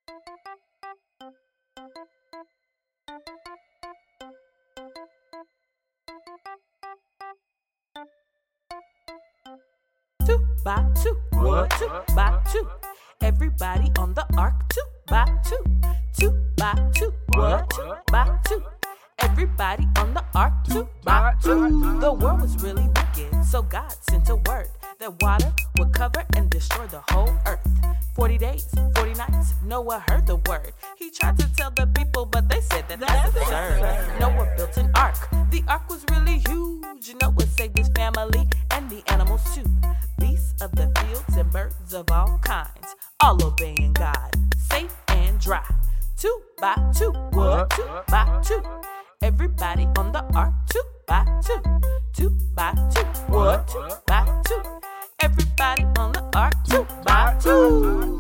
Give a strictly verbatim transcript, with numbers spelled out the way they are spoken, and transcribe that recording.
Two by two, What? two by two. Everybody on the ark, two by two, two by two, What? two by two. Everybody on the ark, two by two. The world was really wicked, so God sent a word that water would cover and destroy the whole earth. Forty days, forty nights, Noah heard the word. He tried to tell the people, but they said that that's absurd. Noah built an ark. The ark was really huge. Noah saved his family and the animals too. Beasts of the fields and birds of all kinds, all obeying God, safe and dry. Two by two, what? Two by two. Everybody on the ark, two by two, two by two, what? Two by two. Everybody on the ark, two by two.